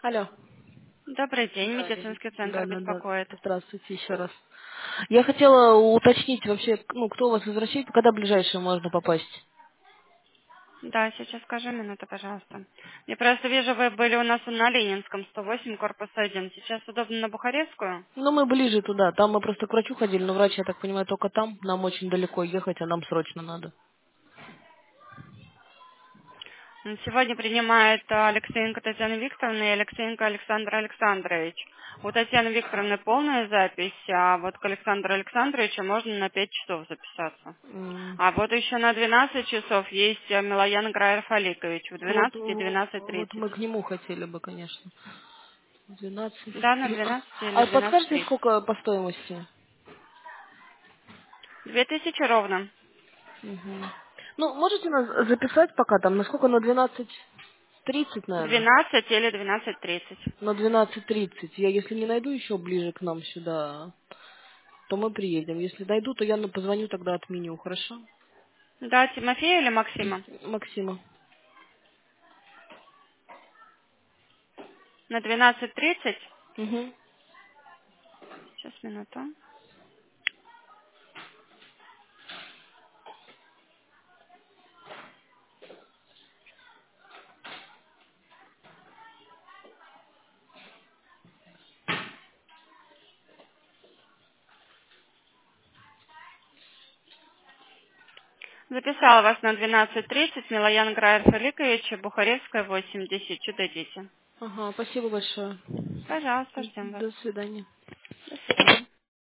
Алло. Добрый день, Да, медицинский центр да. беспокоит. Здравствуйте еще раз. Я хотела уточнить вообще, кто у вас из России, когда ближайшее можно попасть? Да, сейчас скажи минуту, пожалуйста. Я просто вижу, вы были у нас на Ленинском, 108, корпус 1. Сейчас удобно на Бухарестскую? Ну, мы ближе туда. Там мы просто к врачу ходили, но врач, я так понимаю, только там. Нам очень далеко ехать, а нам срочно надо. Сегодня принимает Алексеенко Татьяна Викторовна и Алексеенко Александр Александрович. У Татьяны Викторовны полная запись, а вот к Александру Александровичу можно на 5 часов записаться. М, А вот еще на 12 часов есть Милоян Граер-Фаликович в Вот, 12 и вот 12:30. мы к нему хотели бы, конечно. 12. Да, на 12 или А подскажете, 12:30. сколько по стоимости? 2000 ровно. Мгм. Ну, можете нас записать пока там, насколько на 12:30, наверное? 12 или 12:30. На 12:30. Я если не найду еще ближе к нам сюда, то мы приедем. Если найду, то я позвоню, тогда отменю, хорошо? Да, Тимофея или Максима? Максима. На 12:30. Угу. Сейчас, минуту. Записала вас на 12:30. Милоян Граер Фаликович, Бухаревская, 80. Чудо дети. Ага, спасибо большое. Пожалуйста, ждем вас. До свидания.